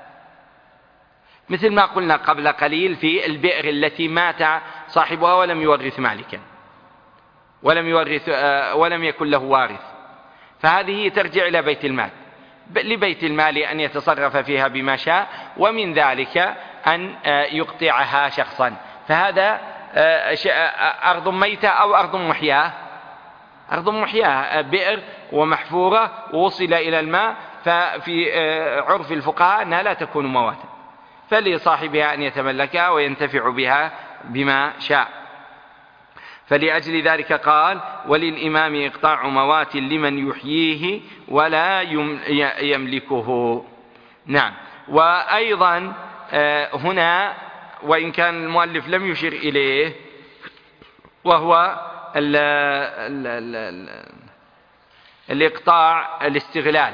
مثل ما قلنا قبل قليل في البئر التي مات صاحبها ولم يورث مالكا، ولم يورث ولم يكن له وارث، فهذه ترجع إلى بيت المال، لبيت المال أن يتصرف فيها بما شاء، ومن ذلك أن يقطعها شخصا. فهذا أرض ميتة أو أرض محياة؟ أرض محياة، بئر ومحفورة ووصل إلى الماء، ففي عرف الفقهاء أنها لا تكون مواتا، فلصاحبها أن يتملكها وينتفع بها بما شاء. فلأجل ذلك قال: وللإمام إقطاع موات لمن يحييه ولا يملكه. نعم. وأيضا هنا وإن كان المؤلف لم يشر إليه، وهو ال ال ال ال الإقطاع الاستغلال.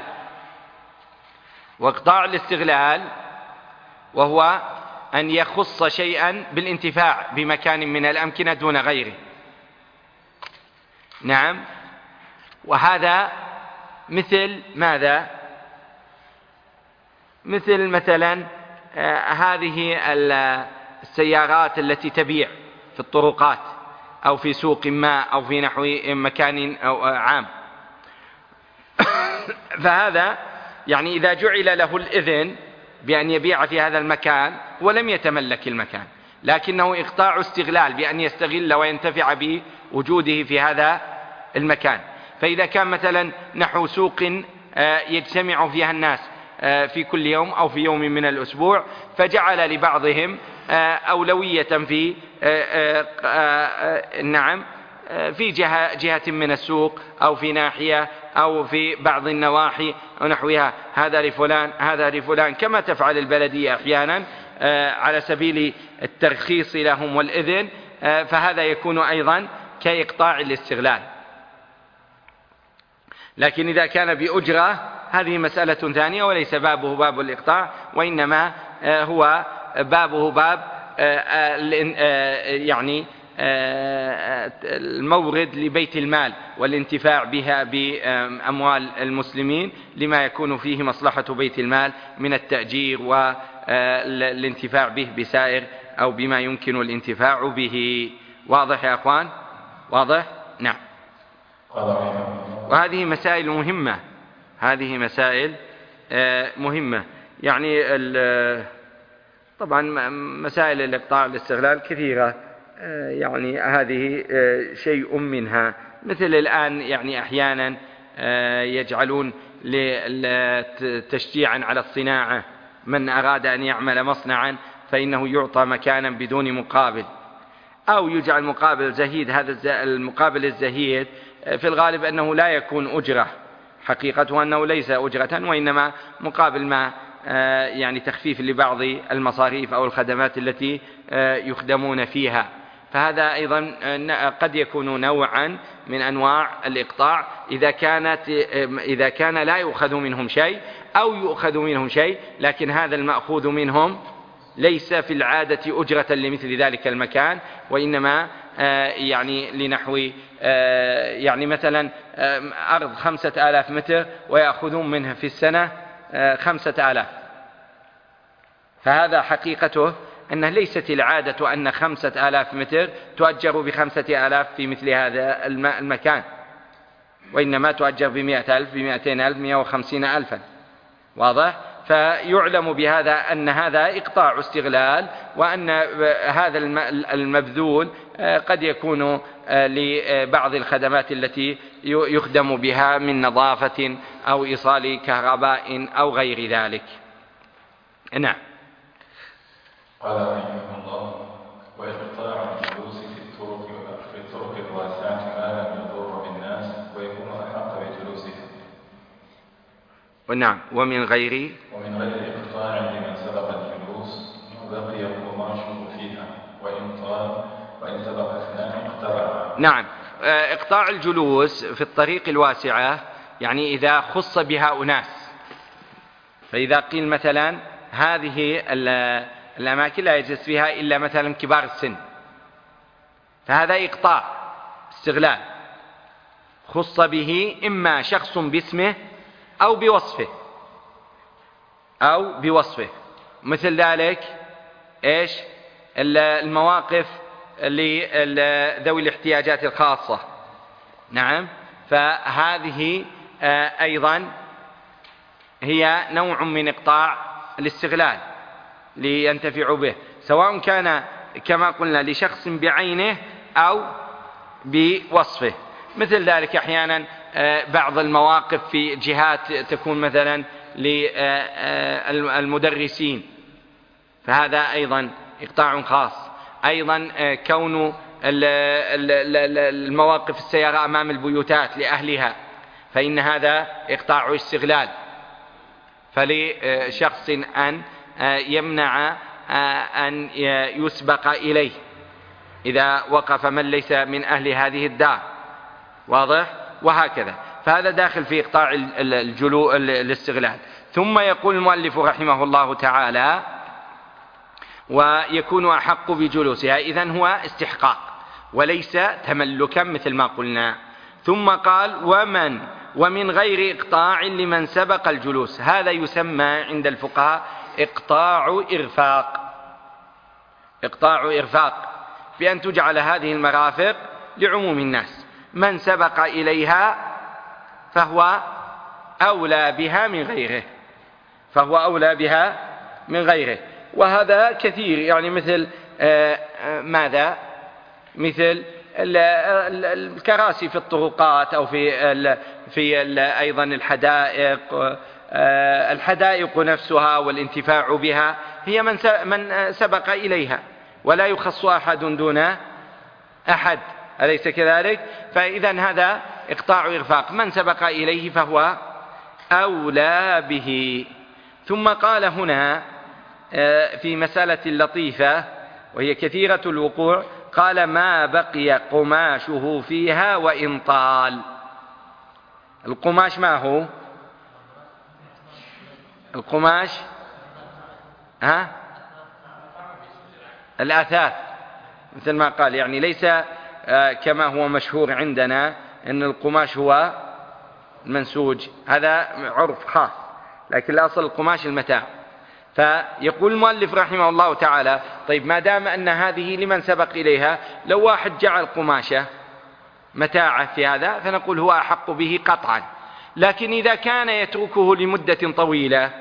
وإقطاع الاستغلال وهو أن يخص شيئا بالانتفاع بمكان من الأمكنة دون غيره. نعم. وهذا مثل ماذا؟ مثل مثلا آه هذه السيارات التي تبيع في الطرقات أو في سوق ما أو في نحو مكان أو عام. فهذا يعني إذا جعل له الإذن بأن يبيع في هذا المكان ولم يتملك المكان، لكنه إقطاع استغلال بأن يستغل وينتفع بوجوده في هذا المكان. فإذا كان مثلا نحو سوق يجتمع فيها الناس في كل يوم أو في يوم من الأسبوع، فجعل لبعضهم أولوية في نعم في جهة, جهة من السوق أو في ناحية أو في بعض النواحي ونحوها، هذا لفلان هذا لفلان، كما تفعل البلدية أحيانا على سبيل الترخيص لهم والإذن. فهذا يكون أيضا كإقطاع الاستغلال. لكن إذا كان بأجرة هذه مسألة ثانية، وليس بابه باب الإقطاع، وإنما هو بابه باب يعني المورد لبيت المال والانتفاع بها بأموال المسلمين لما يكون فيه مصلحة بيت المال من التأجير والانتفاع به بسائر أو بما يمكن الانتفاع به. واضح يا أخوان؟ واضح؟ نعم. وهذه مسائل مهمة، هذه مسائل مهمة. يعني طبعا مسائل الإقطاع والاستغلال كثيرة، يعني هذه شيء منها. مثل الآن يعني أحيانا يجعلون تشجيعا على الصناعة، من أراد أن يعمل مصنعا فإنه يعطى مكانا بدون مقابل، أو يجعل مقابل زهيد. هذا المقابل الزهيد في الغالب أنه لا يكون أجرة، حقيقته أنه ليس أجرة، وإنما مقابل ما يعني تخفيف لبعض المصاريف أو الخدمات التي يخدمون فيها. فهذا أيضا قد يكون نوعا من أنواع الإقطاع إذا كانت إذا كان لا يؤخذ منهم شيء أو يؤخذ منهم شيء، لكن هذا المأخوذ منهم ليس في العادة أجرة لمثل ذلك المكان، وإنما يعني لنحو يعني مثلا أرض خمسة آلاف متر ويأخذون منها في السنة خمسة آلاف، فهذا حقيقته أنه ليست العادة أن خمسة آلاف متر تؤجر بخمسة آلاف في مثل هذا المكان، وإنما تؤجر بمئة ألف بمئتين ألف مئة وخمسين ألفا. واضح؟ فيعلم بهذا أن هذا إقطاع استغلال، وأن هذا المبذول قد يكون لبعض الخدمات التي يخدم بها من نظافة أو إيصال كهرباء أو غير ذلك. نعم. قال رحمه الله: وإقطاع الجلوس في الطرق في الطرق الواسعة ما لم يضر بالناس ويكون أحق بجلوسها. ونعم. ومن غير ومن غير إقطاع لمن سبق الجلوس وبقي قماشه فيها، وإن طال وإن سبق أثناء اقترع. نعم. إقطاع الجلوس في الطريق الواسعة يعني إذا خص بها أناس، فإذا قيل مثلا هذه الأماكن لا يجلس فيها إلا مثلا كبار السن، فهذا إقطاع استغلال، خص به إما شخص باسمه أو بوصفه أو بوصفه. مثل ذلك إيش؟ المواقف لذوي الاحتياجات الخاصة. نعم، فهذه أيضا هي نوع من إقطاع الاستغلال لينتفعوا به، سواء كان كما قلنا لشخص بعينه أو بوصفه. مثل ذلك أحيانا بعض المواقف في جهات تكون مثلا للمدرسين، فهذا أيضا إقطاع خاص. أيضا كون المواقف السيارة أمام البيوتات لأهلها، فإن هذا إقطاع استغلال، فلشخص أن يمنع أن يسبق إليه إذا وقف من ليس من أهل هذه الدار، واضح؟ وهكذا، فهذا داخل في إقطاع الجلو الاستغلال. ثم يقول المؤلف رحمه الله تعالى: ويكون أحق بجلوسها، إذن هو استحقاق وليس تملكا مثل ما قلنا. ثم قال: ومن ومن غير إقطاع لمن سبق الجلوس، هذا يسمى عند الفقهاء إقطاع إرفاق. إقطاع إرفاق بأن تجعل هذه المرافق لعموم الناس، من سبق إليها فهو أولى بها من غيره، فهو أولى بها من غيره. وهذا كثير، يعني مثل ماذا؟ مثل الكراسي في الطرقات أو في في أيضا الحدائق. الحدائق نفسها والانتفاع بها هي من من سبق إليها، ولا يخص أحد دون أحد، أليس كذلك؟ فإذا هذا إقطاع إرفاق، من سبق إليه فهو أولى به. ثم قال هنا في مسألة لطيفة وهي كثيرة الوقوع، قال: ما بقي قماشه فيها وإن طال. القماش ما هو؟ القماش ها؟ الأثاث، مثل ما قال، يعني ليس كما هو مشهور عندنا أن القماش هو المنسوج، هذا عرف خاص، لكن الأصل القماش المتاع. فيقول المؤلف رحمه الله تعالى: طيب ما دام أن هذه لمن سبق إليها، لو واحد جعل قماشة متاعه في هذا فنقول هو أحق به قطعا. لكن إذا كان يتركه لمدة طويلة،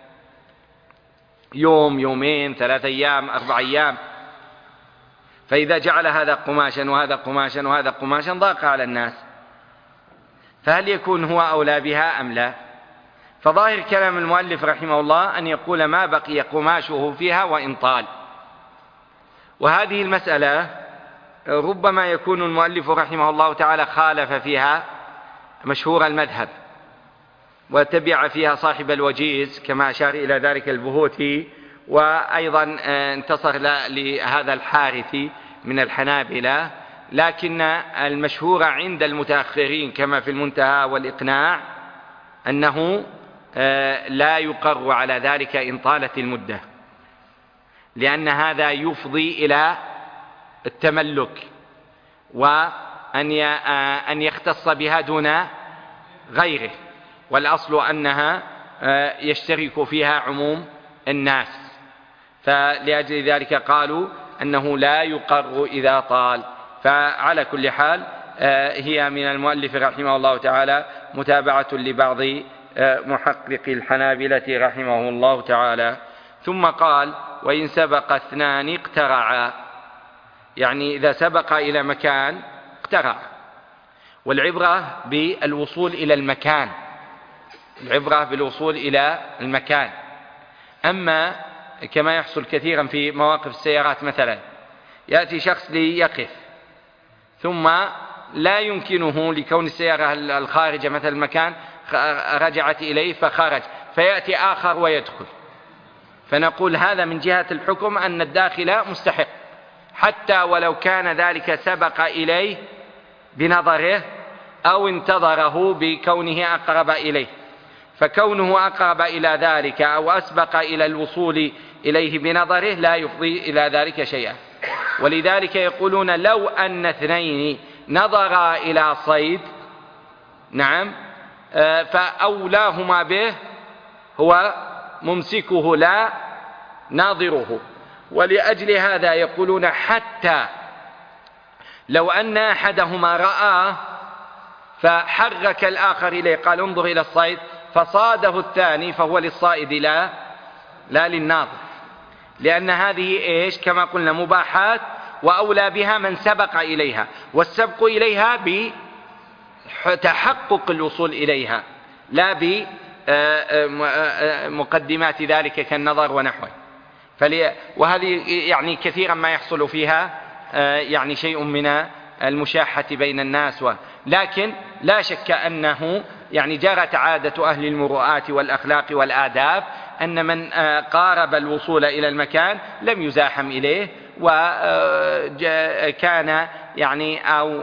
يوم، يومين، ثلاثة أيام، أربع أيام، فإذا جعل هذا قماشا وهذا قماشا وهذا قماشا ضاق على الناس، فهل يكون هو أولى بها أم لا؟ فظاهر كلام المؤلف رحمه الله أن يقول: ما بقي قماشه فيها وإن طال. وهذه المسألة ربما يكون المؤلف رحمه الله تعالى خالف فيها مشهور المذهب، وتبع فيها صاحب الوجيز كما أشار إلى ذلك البهوتي، وأيضا انتصر لهذا الحارثي من الحنابلة. لكن المشهور عند المتأخرين كما في المنتهى والإقناع أنه لا يقر على ذلك إن طالت المدة، لأن هذا يفضي إلى التملك وأن يختص بها دون غيره، والأصل أنها يشترك فيها عموم الناس، فلأجل ذلك قالوا أنه لا يقر إذا طال. فعلى كل حال هي من المؤلف رحمه الله تعالى متابعة لبعض محقق الحنابلة رحمه الله تعالى. ثم قال: وإن سبق اثنان اقترعا، يعني إذا سبق إلى مكان اقترع. والعبرة بالوصول إلى المكان، العبرة بالوصول إلى المكان. أما كما يحصل كثيرا في مواقف السيارات، مثلا يأتي شخص ليقف ثم لا يمكنه لكون السيارة الخارجة مثل المكان رجعت إليه فخرج، فيأتي آخر ويدخل، فنقول هذا من جهة الحكم أن الداخل مستحق، حتى ولو كان ذلك سبق إليه بنظره أو انتظره بكونه أقرب إليه، فكونه أقرب إلى ذلك أو أسبق إلى الوصول إليه بنظره لا يفضي إلى ذلك شيئا. ولذلك يقولون: لو أن اثنين نظرا إلى صيد نعم، فأولاهما به هو ممسكه لا ناظره. ولأجل هذا يقولون حتى لو أن أحدهما رآه فحرك الآخر إليه قال انظر إلى الصيد فصاده الثاني فهو للصائد لا لا للناظر، لأن هذه إيش كما قلنا مباحات، وأولى بها من سبق إليها، والسبق إليها بتحقق الوصول إليها لا بمقدمات ذلك كالنظر ونحوه. وهذه يعني كثيرا ما يحصل فيها يعني شيء من المشاحة بين الناس، لكن لا شك أنه يعني جرت عادة أهل المروءات والأخلاق والآداب أن من قارب الوصول إلى المكان لم يزاحم إليه، وكان يعني أو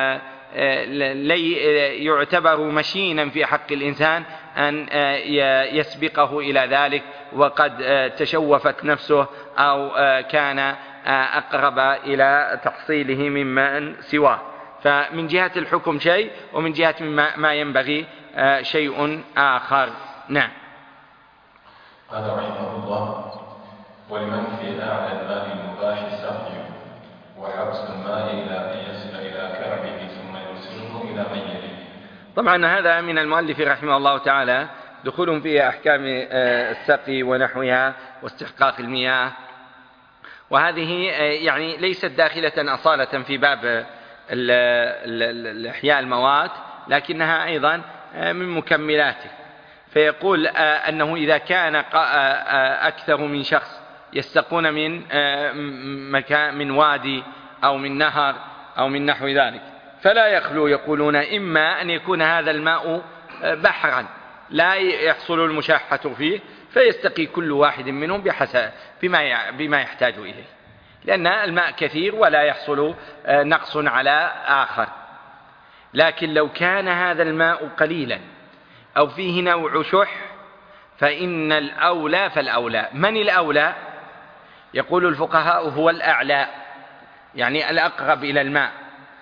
يعتبر مشينا في حق الإنسان أن يسبقه إلى ذلك، وقد تشوفت نفسه أو كان أقرب إلى تحصيله ممن سواه. فمن جهة الحكم شيء، ومن جهة ما ينبغي شيء آخر. نعم. قال رحمه الله: ولمن في أعلى الماء المباح سقي وحبس الماء إلى أن يصل إلى كعبه ثم يرسله إلى من يليه. طبعا هذا من المؤلف رحمه الله تعالى دخول في أحكام السقي ونحوها واستحقاق المياه، وهذه يعني ليست داخلة أصالة في باب الإحياء الموات، لكنها أيضا من مكملاته. فيقول أنه إذا كان أكثر من شخص يستقون من مكان من وادي أو من نهر أو من نحو ذلك، فلا يخلو يقولون إما أن يكون هذا الماء بحرا لا يحصل المشاحة فيه فيستقي كل واحد منهم بحسب بما بما يحتاج إليه، لأن الماء كثير ولا يحصل نقص على آخر. لكن لو كان هذا الماء قليلا أو فيه نوع شح فإن الأولى فالأولى. من الأولى؟ يقول الفقهاء هو الأعلى، يعني الأقرب إلى الماء،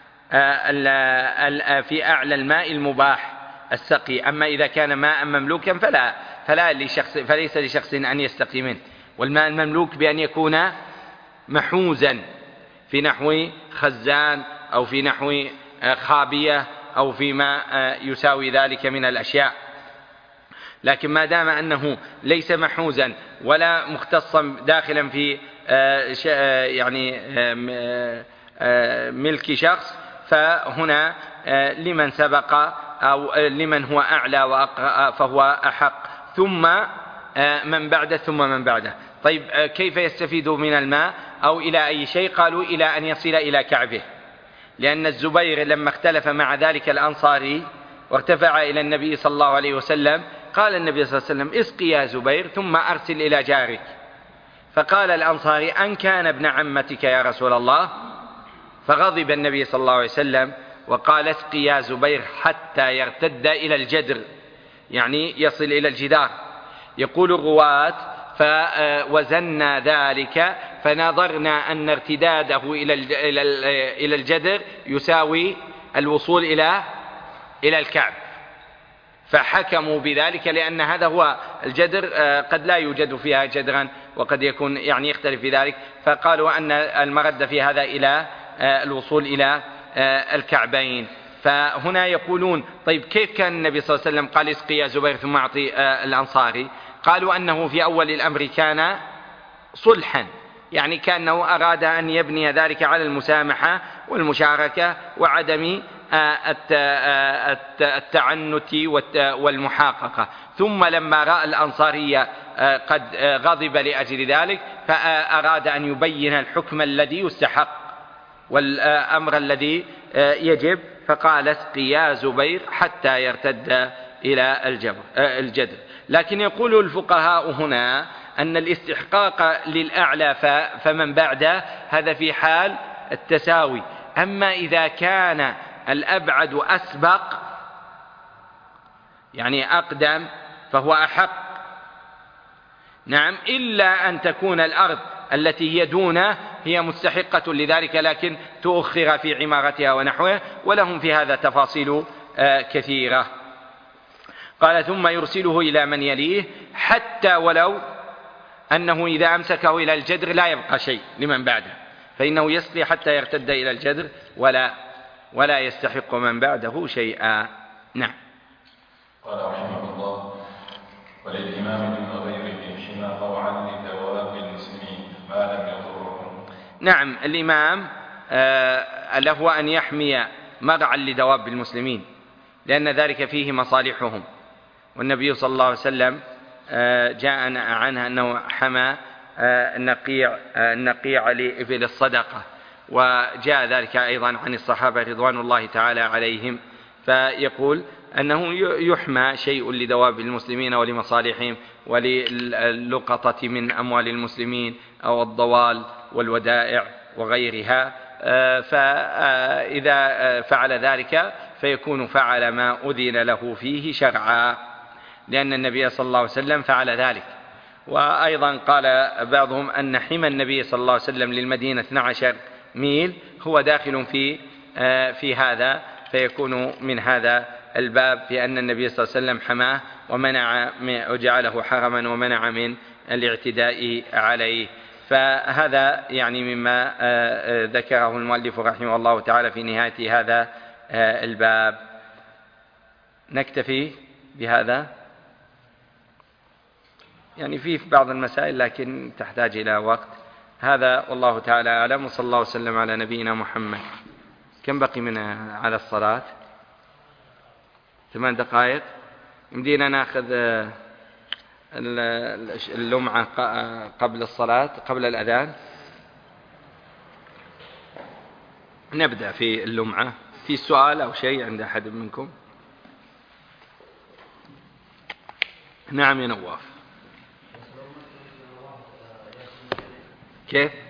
في أعلى الماء المباح السقي. أما إذا كان ماء مملوكا فلا فلا لشخص فليس لشخص أن يستقي منه. والماء المملوك بأن يكون محوزا في نحو خزان أو في نحو خابية أو فيما يساوي ذلك من الأشياء. لكن ما دام أنه ليس محوزا ولا مختصا داخلا في يعني ملك شخص، فهنا لمن سبق أو لمن هو أعلى وأقرأ فهو أحق، ثم من بعده ثم من بعده. طيب كيف يستفيد من الماء أو إلى أي شيء؟ قالوا إلى أن يصل إلى كعبه، لأن الزبير لما اختلف مع ذلك الأنصاري وارتفع إلى النبي صلى الله عليه وسلم قال النبي صلى الله عليه وسلم: اسقي يا زبير ثم أرسل إلى جارك. فقال الأنصاري: أن كان ابن عمتك يا رسول الله؟ فغضب النبي صلى الله عليه وسلم وقال: اسقي يا زبير حتى يرتد إلى الجدر، يعني يصل إلى الجدار. يقول الرواة: فوزنا ذلك فنظرنا أن ارتداده إلى الجدر يساوي الوصول إلى إلى الكعب، فحكموا بذلك، لأن هذا هو الجدر، قد لا يوجد فيها جدرا وقد يكون يعني يختلف في ذلك، فقالوا أن المرد في هذا إلى الوصول إلى الكعبين. فهنا يقولون: طيب كيف كان النبي صلى الله عليه وسلم قال اسقي يا زبير ثم أعطي الأنصاري؟ قالوا أنه في أول الأمر كان صلحا، يعني كأنه أراد أن يبني ذلك على المسامحة والمشاركة وعدم التعنت والمحاققة. ثم لما رأى الأنصارية قد غضب لأجل ذلك فأراد أن يبين الحكم الذي يستحق والأمر الذي يجب، فقال: اسقي يا زبير حتى يرتد إلى الجدر. لكن يقول الفقهاء هنا أن الاستحقاق للأعلى فمن بعده هذا في حال التساوي. أما إذا كان الأبعد أسبق يعني أقدم فهو أحق، نعم، إلا أن تكون الأرض التي هي دونه هي مستحقة لذلك لكن تؤخر في عمارتها ونحوه، ولهم في هذا تفاصيل كثيرة. قال ثم يرسله إلى من يليه حتى ولو أنه إذا أمسكه إلى الجدر لا يبقى شيء لمن بعده، فإنه يسقي حتى يرتد إلى الجدر ولا ولا يستحق من بعده شيئا. نعم. قال رحمه الله: وللإمام دون غيره حمى طوعا لدواب المسلمين ما لم يضرهم. نعم، الإمام آه له أن يحمي مرعا لدواب المسلمين، لأن ذلك فيه مصالحهم، والنبي صلى الله عليه وسلم آه جاء عنه أنه حمى آه النقيع, آه النقيع لإبل الصدقة، وجاء ذلك أيضا عن الصحابة رضوان الله تعالى عليهم، فيقول أنه يحمى شيء لدواب المسلمين ولمصالحهم وللقطة من أموال المسلمين أو الضوال والودائع وغيرها، فإذا فعل ذلك فيكون فعل ما أذن له فيه شرعا، لأن النبي صلى الله عليه وسلم فعل ذلك. وأيضا قال بعضهم أن حمى النبي صلى الله عليه وسلم للمدينة اثني عشر ميل هو داخل في في هذا، فيكون من هذا الباب في أن النبي صلى الله عليه وسلم حماه ومنع وجعله حرما ومنع من الاعتداء عليه. فهذا يعني مما ذكره المؤلف رحمه الله تعالى في نهاية هذا الباب. نكتفي بهذا، يعني فيه بعض المسائل لكن تحتاج إلى وقت. هذا والله تعالى أعلم، وصلى الله وسلم على نبينا محمد. كم بقي من على الصلاة؟ ثمان دقائق. يمدينا ناخذ اللمعة قبل الصلاة قبل الأذان. نبدأ في اللمعة. في سؤال أو شيء عند أحد منكم؟ نعم يا نواف. كيف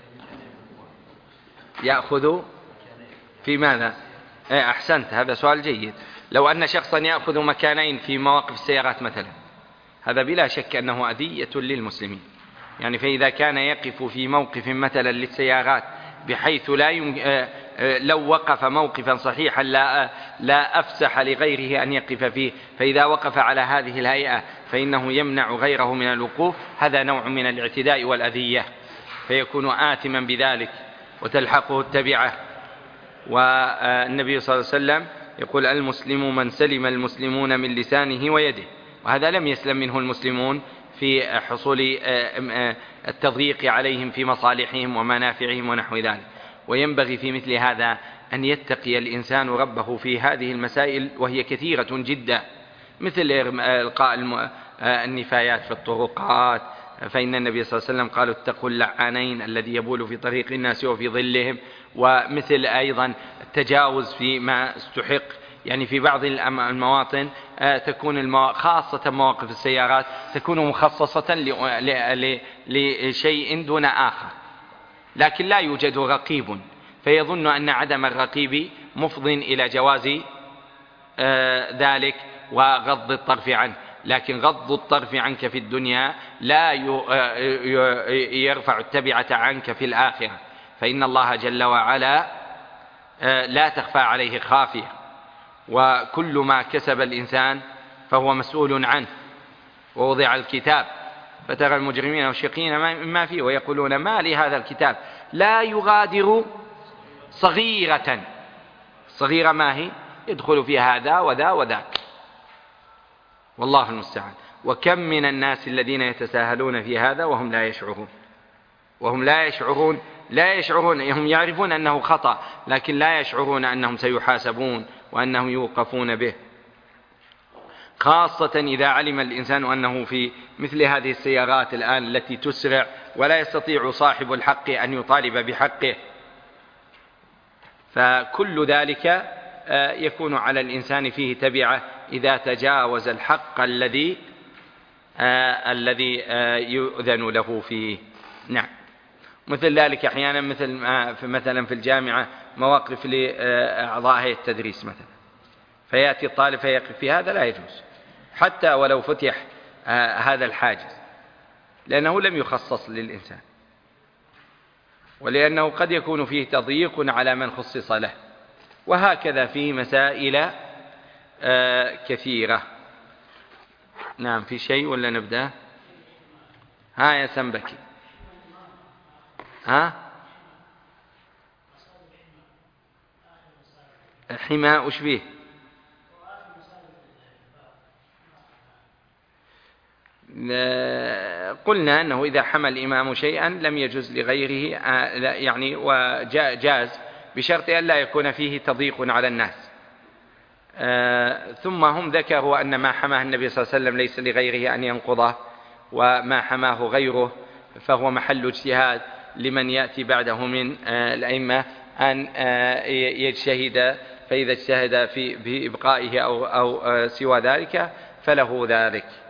يأخذ في ماذا؟ إيه أحسنت، هذا سؤال جيد. لو أن شخصا يأخذ مكانين في مواقف السيارات مثلا، هذا بلا شك أنه أذية للمسلمين. يعني فإذا كان يقف في موقف مثلا للسيارات بحيث لا يم... لو وقف موقفا صحيحا لا لا أفسح لغيره أن يقف فيه، فإذا وقف على هذه الهيئة فإنه يمنع غيره من الوقوف، هذا نوع من الاعتداء والأذية، فيكون آثما بذلك وتلحقه التبعة. والنبي صلى الله عليه وسلم يقول: المسلم من سلم المسلمون من لسانه ويده، وهذا لم يسلم منه المسلمون في حصول التضييق عليهم في مصالحهم ومنافعهم ونحو ذلك. وينبغي في مثل هذا أن يتقي الإنسان ربه في هذه المسائل، وهي كثيرة جدا، مثل إلقاء النفايات في الطرقات، فإن النبي صلى الله عليه وسلم قالوا: اتقوا اللعانين الذي يبول في طريق الناس وفي ظلهم. ومثل أيضا التجاوز فيما استحق، يعني في بعض المواطن تكون المو... خاصة مواقف السيارات تكون مخصصة ل... ل... لشيء دون آخر، لكن لا يوجد رقيب، فيظن أن عدم الرقيب مفض إلى جواز ذلك وغض الطرف عنه. لكن غض الطرف عنك في الدنيا لا يرفع التبعة عنك في الآخرة، فإن الله جل وعلا لا تخفى عليه خافية، وكل ما كسب الإنسان فهو مسؤول عنه. ووضع الكتاب فترى المجرمين مشفقين مما فيه ويقولون: ما لهذا الكتاب لا يغادر صغيرة. صغيرة ما هي؟ يدخل فيها هذا وذا وذاك، والله المستعان. وكم من الناس الذين يتساهلون في هذا وهم لا يشعرون، وهم لا يشعرون لا يشعرون هم يعرفون أنه خطأ، لكن لا يشعرون أنهم سيحاسبون وأنهم يوقفون به، خاصة إذا علم الإنسان أنه في مثل هذه السيارات الآن التي تسرع ولا يستطيع صاحب الحق أن يطالب بحقه. فكل ذلك يكون على الإنسان فيه تبعة إذا تجاوز الحق الذي الذي يؤذن له فيه. نعم. مثل ذلك أحيانا مثل مثلا في الجامعة مواقف لأعضاء هيئة التدريس مثلا، فيأتي الطالب فيقف في هذا، لا يجوز حتى ولو فتح هذا الحاجز، لأنه لم يخصص للإنسان، ولأنه قد يكون فيه تضييق على من خصص له. وهكذا في مسائل كثيرة. نعم، في شيء ولا نبدأ؟ ها يا سنبكي، ها حماء وش به؟ قلنا أنه إذا حمل الإمام شيئا لم يجوز لغيره يعني، وجاز بشرط أن لا يكون فيه تضييق على الناس. ثم هم ذكروا أن ما حماه النبي صلى الله عليه وسلم ليس لغيره أن ينقضه، وما حماه غيره فهو محل اجتهاد لمن يأتي بعده من الأئمة أن يجتهد، فإذا اجتهد في إبقائه أو, أو سوى ذلك فله ذلك.